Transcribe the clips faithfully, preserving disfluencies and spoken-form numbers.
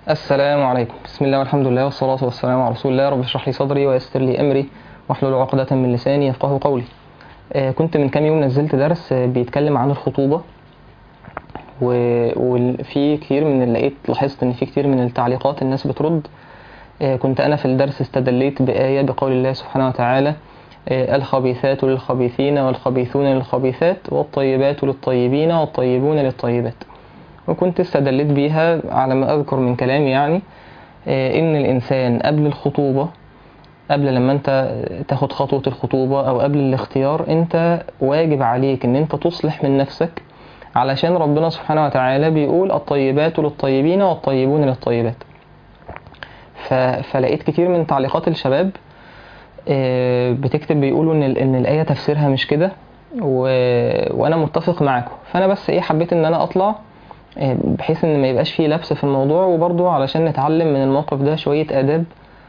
السلام عليكم. بسم الله والحمد لله والصلاة والسلام على رسول الله. رب اشرح لي صدري ويسر لي أمري واحلل عقدة من لساني يفقهوا قولي. آه كنت من كام يوم نزلت درس آه بيتكلم عن الخطوبة، وفي كتير من لقيت لاحظت ان في كتير من التعليقات الناس بترد. آه كنت انا في الدرس استدليت بآية بقول الله سبحانه وتعالى: آه الخبيثات للخبيثين والخبيثون للخبيثات والطيبات للطيبين والطيبون للطيبات. وكنت استدلت بيها على ما أذكر من كلامي يعني إن الإنسان قبل الخطوبة، قبل لما أنت تاخد خطوة الخطوبة أو قبل الاختيار، أنت واجب عليك إن أنت تصلح من نفسك، علشان ربنا سبحانه وتعالى بيقول الطيبات للطيبين والطيبون للطيبات. فلقيت كتير من تعليقات الشباب بتكتب بيقولوا إن, إن الآية تفسيرها مش كده، وأنا متفق معاكم. فأنا بس إيه حبيت إن أنا أطلع بحيث ان ما يبقاش فيه لبس في الموضوع، وبرضو علشان نتعلم من الموقف ده شوية آداب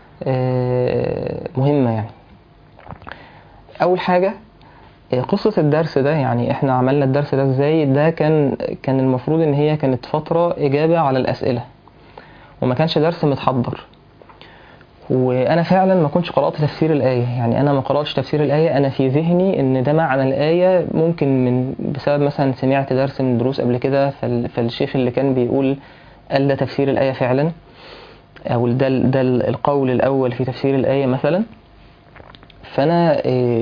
مهمة. يعني اول حاجة قصة الدرس ده، يعني احنا عملنا الدرس ده ازاي؟ ده كان كان المفروض ان هي كانت فترة اجابة على الاسئلة، وما كانش درس متحضر. وانا فعلا ما كنتش قرأت تفسير الآية، يعني انا ما قرأتش تفسير الآية. انا في ذهني ان ده معنى الآية، ممكن من بسبب مثلا سمعت درس من دروس قبل كده، فالشيخ اللي كان بيقول قال ده تفسير الآية فعلا، او ده ده القول الاول في تفسير الآية مثلا. فانا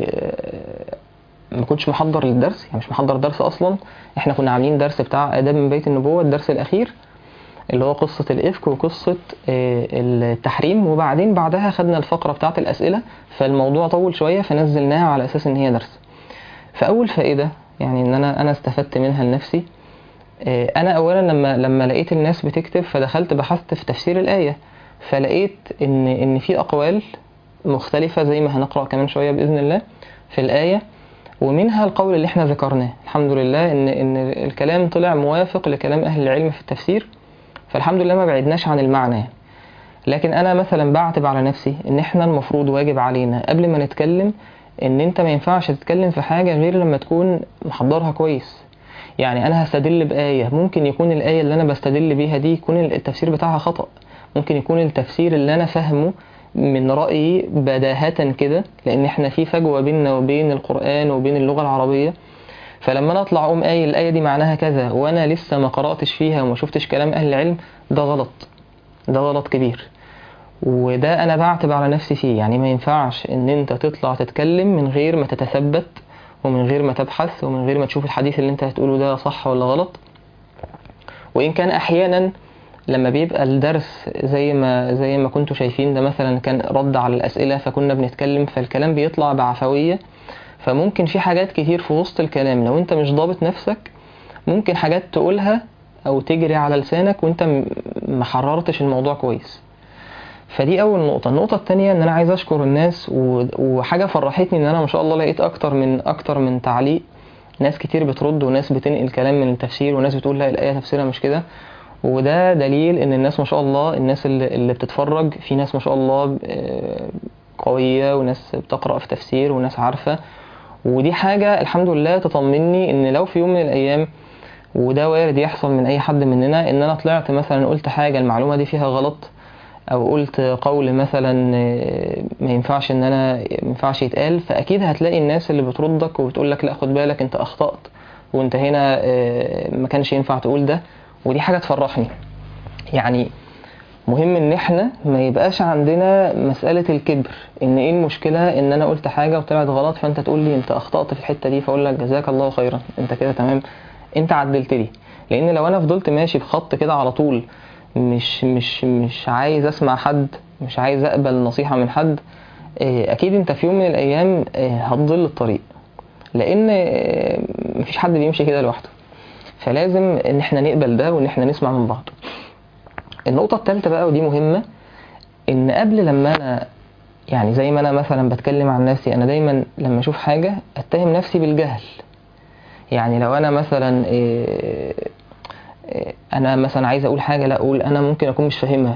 ما كنتش محضر للدرس، يعني مش محضر درس اصلا. احنا كنا عاملين درس بتاع آداب من بيت النبوة، الدرس الاخير اللي هو قصة الإفك وقصة التحريم، وبعدين بعدها خدنا الفقرة بتاعة الأسئلة، فالموضوع طول شوية فنزلناها على أساس إن هي درس. فأول فائدة يعني إن أنا أنا استفدت منها لنفسي، أنا أولا لما لما لقيت الناس بتكتب فدخلت بحثت في تفسير الآية، فلقيت إن إن في أقوال مختلفة زي ما هنقرأ كمان شوية بإذن الله في الآية، ومنها القول اللي إحنا ذكرناه. الحمد لله إن إن الكلام طلع موافق لكلام أهل العلم في التفسير، فالحمد لله ما بعدناش عن المعنى. لكن انا مثلا بعتب على نفسي ان احنا المفروض واجب علينا قبل ما نتكلم ان انت ما ينفعش تتكلم في حاجة غير لما تكون محضرها كويس. يعني انا هستدل بآية، ممكن يكون الآية اللي انا بستدل بيها دي يكون التفسير بتاعها خطأ، ممكن يكون التفسير اللي انا فهمه من رأيي بداهة كده، لان احنا في فجوة بيننا وبين القرآن وبين اللغة العربية. فلما انا اطلع اقوم قايل الآية دي معناها كذا وانا لسه ما قرأتش فيها وما شفتش كلام اهل العلم، ده غلط، ده غلط كبير، وده انا بعتب على نفسي فيه. يعني ما ينفعش ان انت تطلع تتكلم من غير ما تتثبت ومن غير ما تبحث ومن غير ما تشوف الحديث اللي انت هتقوله ده صح ولا غلط. وان كان احيانا لما بيبقى الدرس زي ما زي ما كنتوا شايفين ده مثلا كان رد على الاسئلة، فكنا بنتكلم فالكلام بيطلع بعفوية، فممكن في حاجات كتير في وسط الكلام لو انت مش ضابط نفسك ممكن حاجات تقولها او تجري على لسانك وانت ما حررتش الموضوع كويس. فدي اول نقطة. النقطة التانية ان انا عايز اشكر الناس، وحاجة فرحتني ان انا ما شاء الله لقيت اكتر من اكتر من تعليق، ناس كتير بترد وناس بتنقل كلام من التفسير وناس بتقول لا الآية تفسيرها مش كده. وده دليل ان الناس ما شاء الله، الناس اللي, اللي بتتفرج، في ناس ما شاء الله قوية وناس بتقرأ في تفسير وناس عارفة، ودي حاجة الحمد لله تطمني ان لو في يوم من الايام، وده وارد يحصل من اي حد مننا، ان انا طلعت مثلا قلت حاجة المعلومة دي فيها غلط، او قلت قول مثلا ما ينفعش ان انا ما ينفعش يتقال، فاكيد هتلاقي الناس اللي بتردك وبتقول لك لا خد بالك انت اخطأت وانت هنا ما كانش ينفع تقول ده، ودي حاجة تفرحني. يعني مهم ان احنا ما يبقاش عندنا مسألة الكبر، ان ايه المشكلة ان انا قلت حاجة وطلعت غلط فانت تقول لي انت اخطأت في الحتة دي، فاقول لك جزاك الله خيرا، انت كده تمام، انت عدلت لي. لان لو انا فضلت ماشي بخط كده على طول، مش مش مش عايز اسمع حد، مش عايز اقبل نصيحة من حد، اكيد انت في يوم من الايام هتضل الطريق، لان مفيش حد بيمشي كده لوحده. فلازم ان احنا نقبل ده وان احنا نسمع من بعض. النقطة الثالثة بقى ودي مهمة، ان قبل لما انا يعني زي ما انا مثلا بتكلم عن نفسي، انا دايما لما اشوف حاجة اتهم نفسي بالجهل. يعني لو انا مثلا إيه إيه انا مثلا عايز اقول حاجة، لا اقول انا ممكن اكون مش فاهمها.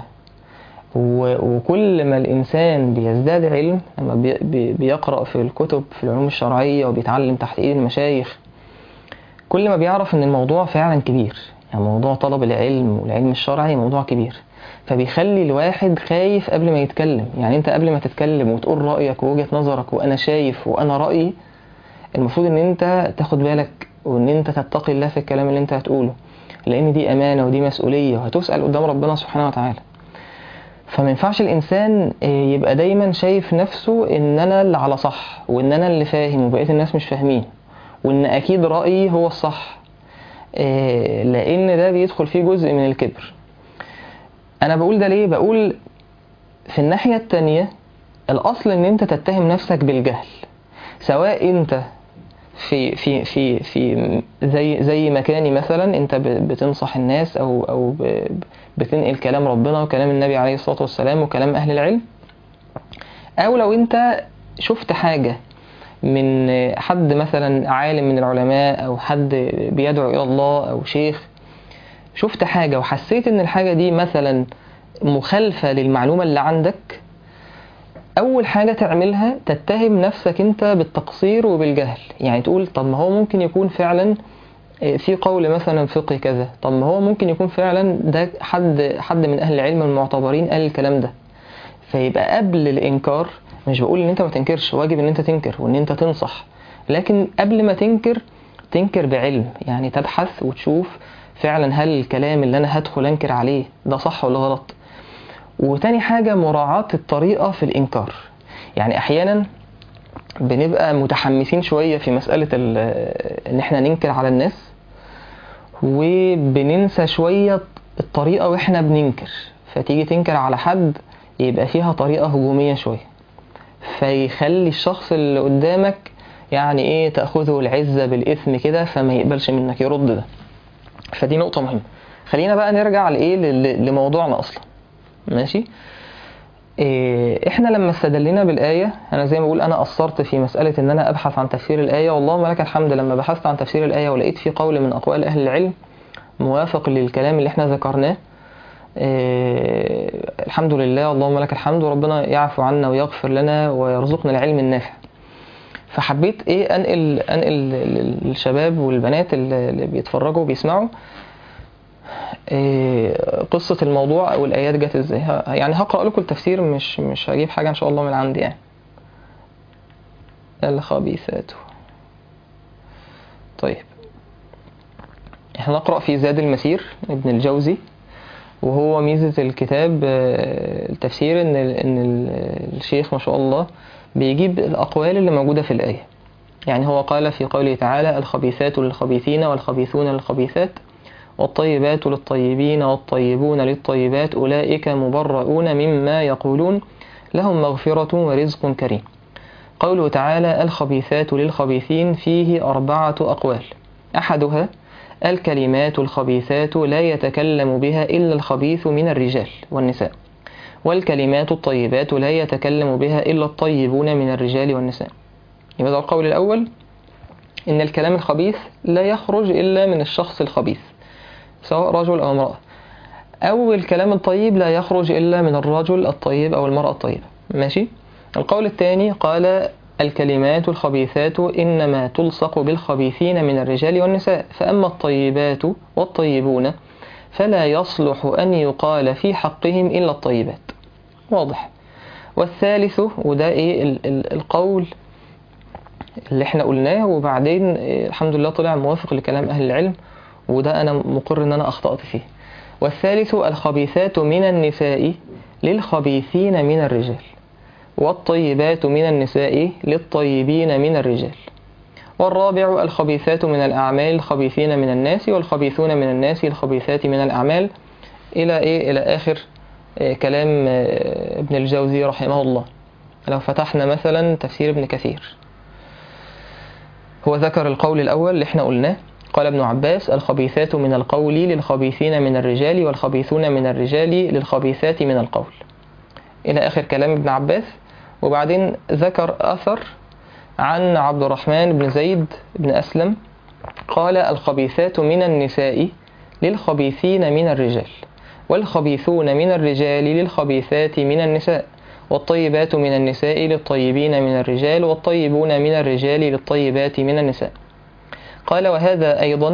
وكل ما الانسان بيزداد علم، لما بي بيقرأ في الكتب في العلوم الشرعية وبيتعلم تحت ايد المشايخ، كل ما بيعرف ان الموضوع فعلا كبير. يعني موضوع طلب العلم والعلم الشرعي موضوع كبير، فبيخلي الواحد خايف قبل ما يتكلم. يعني انت قبل ما تتكلم وتقول رأيك ووجهة نظرك وانا شايف وانا رأيي، المفروض ان انت تاخد بالك وان انت تتقي الله في الكلام اللي انت هتقوله، لان دي امانة ودي مسؤولية وهتسأل قدام ربنا سبحانه وتعالى. فما ينفعش الانسان يبقى دايما شايف نفسه ان انا اللي على صح وان انا اللي فاهم وبقية الناس مش فاهمين وان اكيد رأيي هو الصح، لان ده بيدخل فيه جزء من الكبر. انا بقول ده ليه؟ بقول في الناحية التانية الاصل ان انت تتهم نفسك بالجهل، سواء انت في في في في زي زي مكاني مثلا انت بتنصح الناس او او بتنقل كلام ربنا وكلام النبي عليه الصلاة والسلام وكلام اهل العلم، او لو انت شفت حاجة من حد مثلا عالم من العلماء او حد بيدعو الى الله او شيخ، شفت حاجة وحسيت ان الحاجة دي مثلا مخالفة للمعلومة اللي عندك، اول حاجة تعملها تتهم نفسك انت بالتقصير وبالجهل. يعني تقول طب ما هو ممكن يكون فعلا في قول مثلا فقهي كذا، طب ما هو ممكن يكون فعلا ده حد حد من اهل العلم المعتبرين قال الكلام ده. فيبقى قبل الانكار، مش بقول ان انت ما تنكرش، واجب ان انت تنكر وان انت تنصح، لكن قبل ما تنكر تنكر بعلم. يعني تبحث وتشوف فعلا هل الكلام اللي انا هدخل انكر عليه ده صح ولا غلط. وتاني حاجة مراعاة الطريقة في الانكار. يعني احيانا بنبقى متحمسين شوية في مسألة ان احنا ننكر على الناس، وبننسى شوية الطريقة واحنا بننكر، فتيجي تنكر على حد يبقى فيها طريقة هجومية شوية، فيخلي الشخص اللي قدامك يعني ايه تأخذه العزة بالإثم كده، فما يقبلش منك يرد ده. فدي نقطة مهمة. خلينا بقى نرجع لإيه لموضوعنا أصلا. ماشي. إيه احنا لما استدلنا بالآية، انا زي ما بقول انا قصرت في مسألة ان انا ابحث عن تفسير الآية، والله لك الحمد لما بحثت عن تفسير الآية ولقيت في قول من اقوال اهل العلم موافق للكلام اللي احنا ذكرناه، إيه الحمد لله، اللهم لك الحمد، وربنا يعفو عنا ويغفر لنا ويرزقنا العلم النافع. فحبيت ايه انقل انقل للشباب والبنات اللي بيتفرجوا وبيسمعوا قصة الموضوع او الايات جت ازاي. يعني هقرأ لكم التفسير، مش مش هجيب حاجة ان شاء الله من عندي. يعني الخبيثات. طيب احنا نقرأ في زاد المسير ابن الجوزي، وهو ميزة الكتاب التفسير ان ان الشيخ ما شاء الله بيجيب الاقوال اللي موجودة في الآية. يعني هو قال في قوله تعالى الخبيثات للخبيثين والخبيثون للخبيثات والطيبات للطيبين والطيبون للطيبات أولئك مبرؤون مما يقولون لهم مغفرة ورزق كريم. قوله تعالى الخبيثات للخبيثين فيه أربعة أقوال، أحدها الكلمات الخبيثات لا يتكلم بها إلا الخبيث من الرجال والنساء، والكلمات الطيبات لا يتكلم بها إلا الطيبون من الرجال والنساء. يبقى القول الأول إن الكلام الخبيث لا يخرج إلا من الشخص الخبيث سواء رجل أو امرأة، أو الكلام الطيب لا يخرج إلا من الرجل الطيب أو المرأة الطيبة. ماشي. القول الثاني قال الكلمات الخبيثات إنما تلصق بالخبيثين من الرجال والنساء، فأما الطيبات والطيبون فلا يصلح أن يقال في حقهم إلا الطيبات. واضح. والثالث وده إيه ال ال القول اللي احنا قلناه، وبعدين الحمد لله طلع موافق لكلام أهل العلم، وده أنا مقر أن أنا أخطأت فيه. والثالث الخبيثات من النساء للخبيثين من الرجال، والطيبات من النساء للطيبين من الرجال. والرابع الخبيثات من الأعمال الخبيثين من الناس، والخبيثون من الناس الخبيثات من الأعمال، إلى إيه إلى آخر كلام ابن الجوزي رحمه الله. لو فتحنا مثلا تفسير ابن كثير، هو ذكر القول الأول اللي احنا قلناه، قال ابن عباس الخبيثات من القول للخبيثين من الرجال، والخبيثون من الرجال للخبيثات من القول، إلى آخر كلام ابن عباس. وبعدين ذكر أثر عن عبد الرحمن بن زيد بن أسلم قال الخبيثات من النساء للخبيثين من الرجال، والخبيثون من الرجال للخبيثات من النساء، والطيبات من النساء للطيبين من الرجال، والطيبون من الرجال للطيبات من النساء. قال وهذا أيضا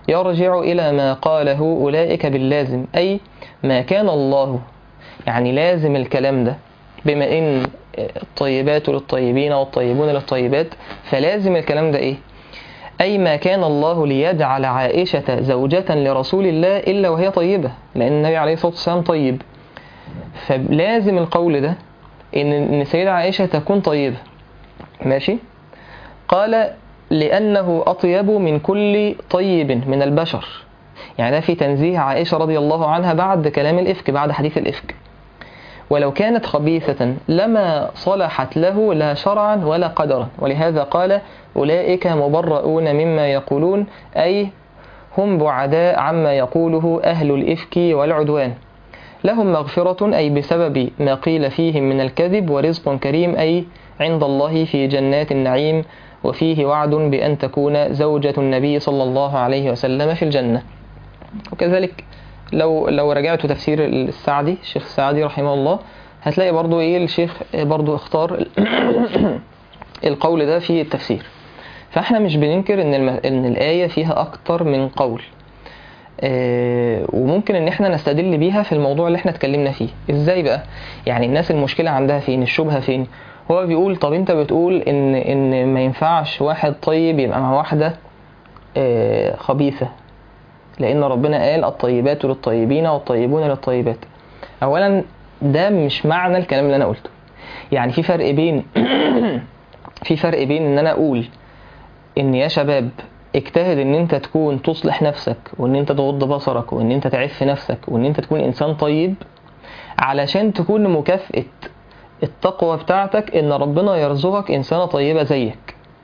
يرجع إلى ما قاله أولئك باللازم، أي ما كان الله، يعني لازم الكلام ده، بما إن الطيبات للطيبين والطيبون للطيبات، فلازم الكلام ده إيه؟ أي ما كان الله ليجعل عائشة زوجة لرسول الله إلا وهي طيبة، لأن النبي عليه الصلاة والسلام طيب، فلازم القول ده إن إن سيدة عائشة تكون طيبة. ماشي؟ قال لأنه أطيب من كل طيب من البشر، يعني ده في تنزيه عائشة رضي الله عنها بعد كلام الإفك، بعد حديث الإفك. ولو كانت خبيثة لما صلحت له لا شرعا ولا قدرا، ولهذا قال أولئك مبرؤون مما يقولون، أي هم بعداء عما يقوله أهل الإفك والعدوان، لهم مغفرة أي بسبب ما قيل فيهم من الكذب، ورزق كريم أي عند الله في جنات النعيم، وفيه وعد بأن تكون زوجة النبي صلى الله عليه وسلم في الجنة. وكذلك لو لو رجعت تفسير السعدي، الشيخ السعدي رحمه الله، هتلاقي برضو ايه الشيخ برضو اختار القول ده في التفسير. فاحنا مش بننكر ان الم... ان الآية فيها اكتر من قول، اه وممكن ان احنا نستدل بيها في الموضوع اللي احنا اتكلمنا فيه. ازاي بقى؟ يعني الناس المشكلة عندها فين؟ الشبهة فين؟ هو بيقول طب انت بتقول ان ان ما ينفعش واحد طيب يبقى مع واحدة اه خبيثة، لأن ربنا قال الطيبات للطيبين والطيبون للطيبات. أولا ده مش معنى الكلام اللي أنا قلته، يعني في فرق بين في فرق بين إن أنا أقول إن يا شباب اجتهد إن أنت تكون تصلح نفسك، وإن أنت تغض بصرك، وإن أنت تعف نفسك، وإن أنت تكون إنسان طيب، علشان تكون مكافأة التقوى بتاعتك إن ربنا يرزقك إنسانة طيبة زيك.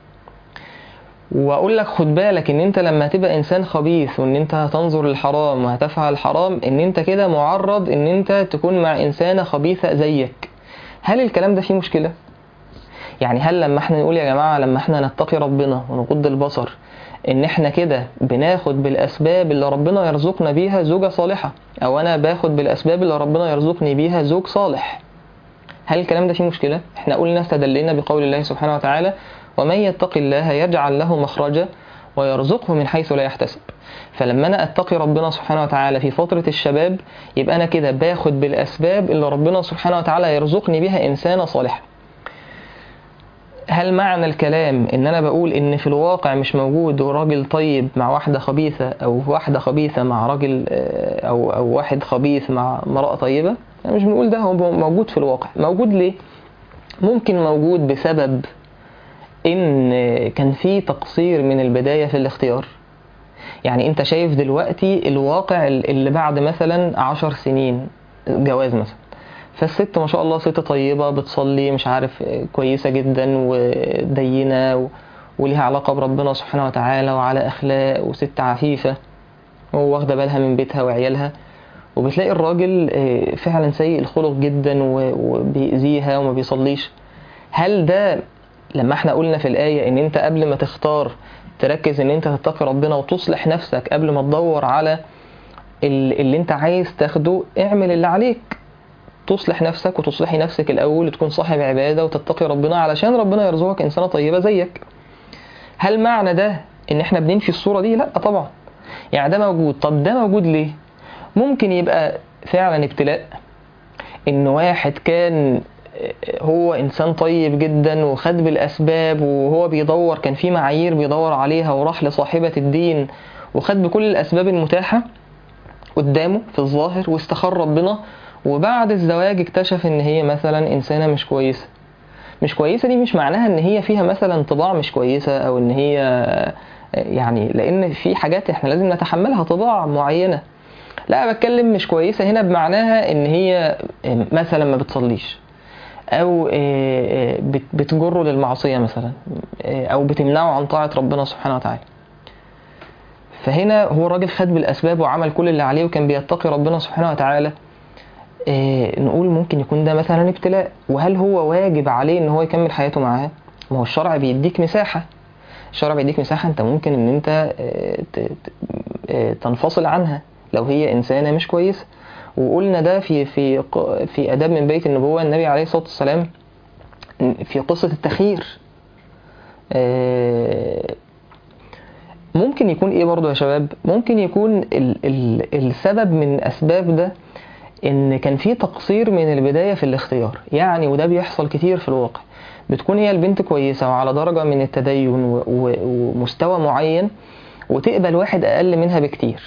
واقول لك خد بالك ان انت لما تبقى انسان خبيث وان انت هتنظر للحرام وهتفعل الحرام، ان انت كده معرض ان انت تكون مع انسانة خبيثة زيك. هل الكلام ده فيه مشكلة؟ يعني هل لما احنا نقول يا جماعة لما احنا نتقي ربنا ونغض البصر ان احنا كده بناخد بالاسباب اللي ربنا يرزقنا بيها زوجة صالحة، او انا باخد بالاسباب اللي ربنا يرزقني بيها زوج صالح، هل الكلام ده فيه مشكلة؟ احنا قلنا استدلنا بقول الله سبحانه وتعالى ومن يتق الله يجعل له مخرجا ويرزقه من حيث لا يحتسب. فلما أنا أتقي ربنا سبحانه وتعالى في فترة الشباب، يبقى أنا كده باخد بالأسباب اللي ربنا سبحانه وتعالى يرزقني بها إنسانة صالحة. هل معنى الكلام إن أنا بقول إن في الواقع مش موجود راجل طيب مع واحدة خبيثة، أو واحدة خبيثة مع راجل، أو, أو واحد خبيث مع امرأة طيبة؟ يعني مش بنقول ده، هو موجود في الواقع. موجود ليه؟ ممكن موجود بسبب إن كان في تقصير من البداية في الاختيار. يعني أنت شايف دلوقتي الواقع اللي بعد مثلا عشر سنين جواز مثلا، فالست ما شاء الله ست طيبة بتصلي مش عارف كويسة جدا ودينة وليها علاقة بربنا سبحانه وتعالى وعلى أخلاق، وست عفيفة وواخدة بالها من بيتها وعيالها، وبتلاقي الراجل فعلا سيء الخلق جدا وبيأذيها وما بيصليش. هل ده لما احنا قلنا في الآية ان انت قبل ما تختار تركز ان انت تتقي ربنا وتصلح نفسك قبل ما تدور على اللي انت عايز تاخده، اعمل اللي عليك، تصلح نفسك وتصلحي نفسك الأول وتكون صاحب عبادة وتتقي ربنا علشان ربنا يرزقك إنسانة طيبة زيك. هل معنى ده ان احنا بننفي الصورة دي؟ لا طبعا، يعني ده موجود. طب ده موجود ليه؟ ممكن يبقى فعلا ابتلاء، ان واحد كان هو إنسان طيب جدا وخد بالأسباب وهو بيدور، كان في معايير بيدور عليها وراح لصاحبة الدين وخد بكل الأسباب المتاحة قدامه في الظاهر واستخر ربنا، وبعد الزواج اكتشف ان هي مثلا إنسانة مش كويسة. مش كويسة دي مش معناها ان هي فيها مثلا طباع مش كويسة، او ان هي يعني، لان في حاجات احنا لازم نتحملها طباع معينة. لا بتكلم مش كويسة هنا بمعناها ان هي مثلا ما بتصليش، او بتجره للمعصية مثلا، او بتمنعه عن طاعة ربنا سبحانه وتعالى. فهنا هو الراجل خد بالاسباب وعمل كل اللي عليه وكان بيتقي ربنا سبحانه وتعالى، نقول ممكن يكون ده مثلا ابتلاء. وهل هو واجب عليه ان هو يكمل حياته معاه؟ ما هو الشرع بيديك مساحة، الشرع بيديك مساحة انت ممكن ان انت تنفصل عنها لو هي انسانة مش كويسة. وقلنا ده في في في آداب من بيت النبوة النبي عليه الصلاة والسلام في قصة التخيير. ممكن يكون ايه برضو يا شباب؟ ممكن يكون ال ال السبب من اسباب ده ان كان في تقصير من البداية في الاختيار. يعني وده بيحصل كتير في الواقع، بتكون هي البنت كويسة وعلى درجة من التدين ومستوى معين، وتقبل واحد اقل منها بكتير،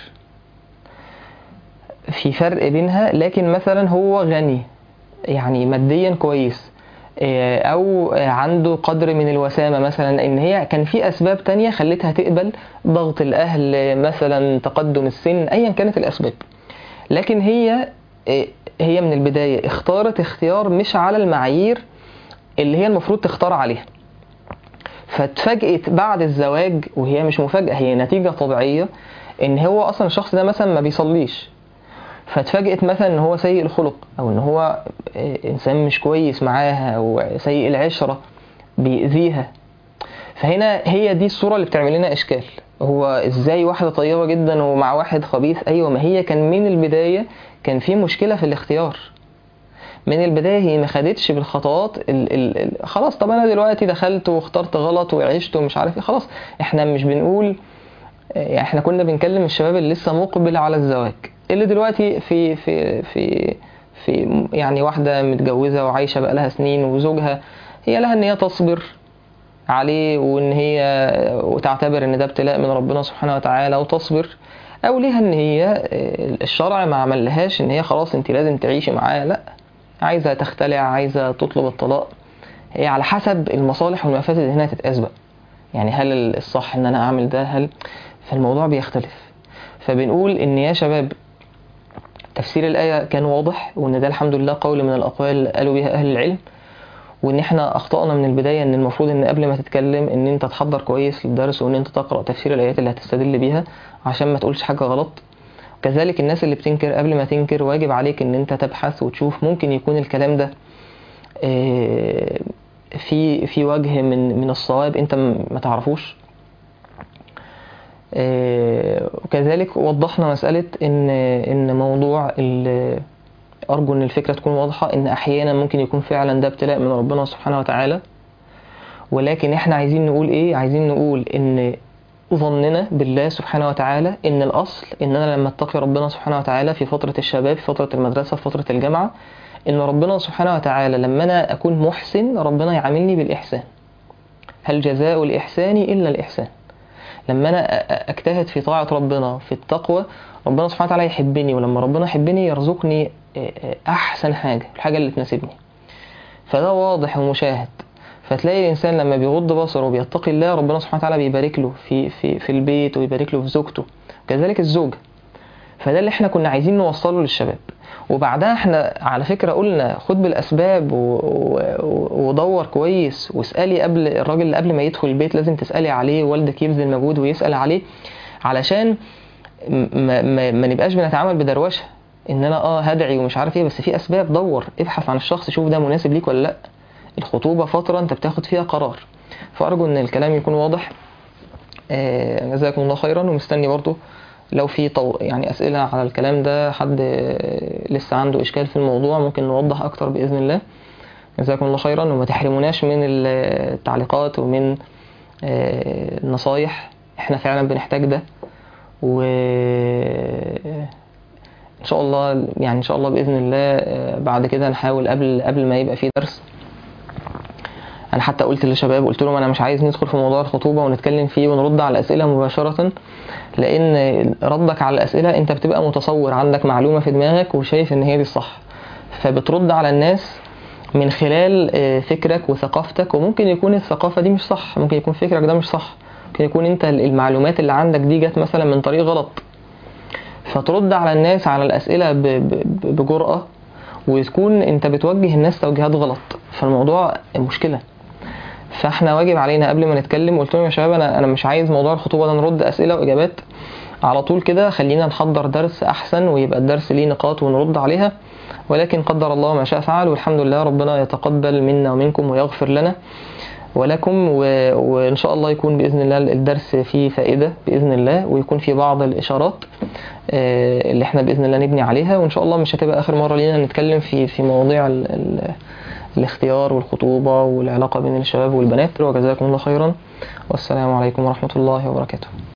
في فرق بينها، لكن مثلا هو غني يعني ماديا كويس، او عنده قدر من الوسامة مثلا، ان هي كان في اسباب تانية خلتها تقبل، ضغط الاهل مثلا، تقدم السن، ايا كانت الاسباب، لكن هي هي من البداية اختارت اختيار مش على المعايير اللي هي المفروض تختار عليها، فاتفاجئت بعد الزواج، وهي مش مفاجأة، هي نتيجة طبيعية، ان هو اصلا الشخص ده مثلا ما بيصليش، فاتفاجئت مثلا ان هو سيء الخلق، او ان هو انسان مش كويس معاها، او سيء العشرة بيأذيها. فهنا هي دي الصورة اللي بتعمل لنا اشكال، هو ازاي واحدة طيبة جدا ومع واحد خبيث؟ ايوه، ما هي كان من البداية كان في مشكلة في الاختيار، من البداية هي ما خدتش بالخطوات ال ال ال خلاص. طب انا دلوقتي دخلت واخترت غلط وعشت ومش عارف ايه، خلاص احنا مش بنقول، يعني احنا كنا بنكلم الشباب اللي لسه مقبل على الزواج، اللي دلوقتي في في في في يعني واحدة متجوزة وعايشة بقالها سنين، وزوجها هي لها ان هي تصبر عليه، وان هي وتعتبر ان ده ابتلاء من ربنا سبحانه وتعالى وتصبر، او ليها ان هي الشرع ما عملهاش ان هي خلاص انت لازم تعيشي معاه، لا، عايزة تختلع، عايزة تطلب الطلاق، هي على حسب المصالح والمفاسد هنا تتأسبق. يعني هل الصح ان انا اعمل ده؟ هل فالموضوع بيختلف. فبنقول ان يا شباب تفسير الآية كان واضح، وان ده الحمد لله قول من الاقوال قالوا بها اهل العلم، وان احنا اخطأنا من البداية، ان المفروض ان قبل ما تتكلم ان انت تحضر كويس للدرس، وان انت تقرأ تفسير الآيات اللي هتستدل بيها عشان ما تقولش حاجة غلط. كذلك الناس اللي بتنكر، قبل ما تنكر واجب عليك ان انت تبحث وتشوف ممكن يكون الكلام ده في في وجه من من الصواب انت ما تعرفوش. وكذلك وضحنا مسألة ان ان موضوع ارجو ان الفكرة تكون واضحة، ان احيانا ممكن يكون فعلا ده ابتلاء من ربنا سبحانه وتعالى، ولكن احنا عايزين نقول ايه؟ عايزين نقول ان ظننا بالله سبحانه وتعالى ان الاصل ان انا لما اتقي ربنا سبحانه وتعالى في فترة الشباب، في فترة المدرسة، في فترة الجامعة، ان ربنا سبحانه وتعالى لما انا اكون محسن ربنا يعاملني بالاحسان، هل جزاء الاحسان الا الاحسان. لما انا اجتهد في طاعة ربنا في التقوى ربنا سبحانه وتعالى يحبني، ولما ربنا يحبني يرزقني احسن حاجة، الحاجة اللي تناسبني. فده واضح ومشاهد. فتلاقي الانسان لما بيغض بصره وبيتقي الله ربنا سبحانه وتعالى بيبارك له في في في البيت، ويبارك له في زوجته، كذلك الزوجة. فده اللي احنا كنا عايزين نوصله للشباب. وبعدها احنا على فكرة قلنا خد بالاسباب ودور كويس، واسألي قبل الراجل اللي قبل ما يدخل البيت لازم تسألي عليه، والدك يبذل مجهود ويسأل عليه، علشان ما, ما, ما نبقاش بنتعامل بدروشة ان انا اه هدعي ومش عارف ايه، بس في اسباب. دور، ابحث عن الشخص، شوف ده مناسب ليك ولا لا. الخطوبة فترة انت بتاخد فيها قرار. فارجو ان الكلام يكون واضح. آه جزاكم الله خيرا. ومستني برضو لو في طو... يعني اسئلة على الكلام ده، حد لسه عنده اشكال في الموضوع ممكن نوضح اكتر باذن الله. جزاكم الله خيرا. وما تحرموناش من التعليقات ومن آه النصايح، احنا فعلا بنحتاج ده. و ان شاء الله يعني ان شاء الله باذن الله بعد كده نحاول قبل قبل ما يبقى في درس. انا حتى قلت للشباب، قلت لهم انا مش عايز ندخل في موضوع الخطوبه ونتكلم فيه ونرد على الاسئله مباشره، لان ردك على الاسئله انت بتبقى متصور، عندك معلومه في دماغك وشايف ان هي دي الصح، فبترد على الناس من خلال فكرك وثقافتك، وممكن يكون الثقافه دي مش صح، ممكن يكون فكرك ده مش صح، ممكن يكون انت المعلومات اللي عندك دي جت مثلا من طريق غلط، فترد على الناس على الاسئله بجرأة، وتكون انت بتوجه الناس توجيهات غلط، فالموضوع مشكله. فاحنا واجب علينا قبل ما نتكلم، قلت لهم يا شباب انا انا مش عايز موضوع الخطوبه ده نرد اسئله واجابات على طول كده، خلينا نحضر درس احسن، ويبقى الدرس ليه نقاط ونرد عليها، ولكن قدر الله ما شاء فعل، والحمد لله ربنا يتقبل منا ومنكم ويغفر لنا ولكم، وان شاء الله يكون باذن الله الدرس فيه فائده باذن الله، ويكون فيه بعض الاشارات اللي احنا باذن الله نبني عليها، وان شاء الله مش هتبقى اخر مره لينا نتكلم في في مواضيع ال ال الاختيار والخطوبه والعلاقه بين الشباب والبنات. وجزاكم الله خيرا، والسلام عليكم ورحمه الله وبركاته.